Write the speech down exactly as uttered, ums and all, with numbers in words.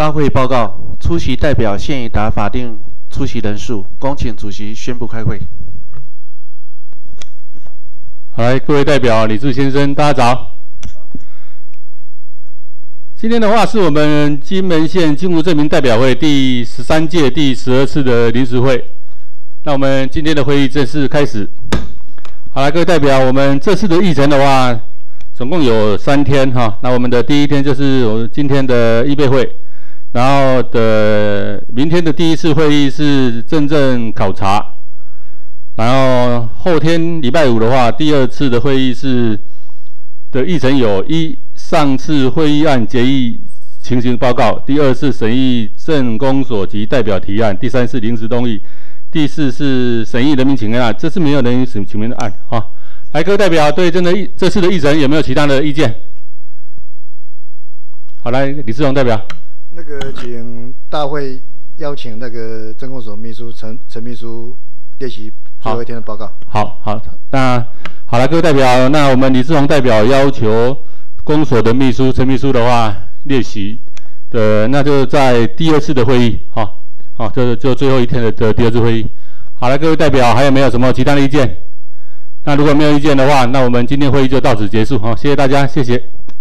大会报告，出席代表现已达法定出席人数，恭请主席宣布开会。 好，来，各位代表，李志先生，大家早。今天的话是我们金门县金湖镇民代表会第十三届第十二次的临时会。那我们今天的会议正式开始。好，来，各位代表，我们这次的议程的话，总共有三天哈。那我们的第一天就是我们今天的预备会。 然后的明天的第一次会议是政政考察，然后后天礼拜五的话，第二次的会议是的议程有：一、上次会议案决议情形报告；第二是审议政工所及代表提案；第三是临时动议；第四是审议人民请愿案。这次没有人民请愿的案哈、哦。来，各位代表对这个这次的议程有没有其他的意见？好，来，李志宏代表。 那个，请大会邀请那个政工所秘书陈陈秘书列席最后一天的报告。 好，好，那好了，各位代表，那我们李志宏代表要求公所的秘书陈秘书的话列席的，那就在第二次的会议，好、哦，好、哦，这就最后一天的的第二次会议。好了，各位代表，还有没有什么其他的意见？那如果没有意见的话，那我们今天会议就到此结束，好、哦，谢谢大家，谢谢。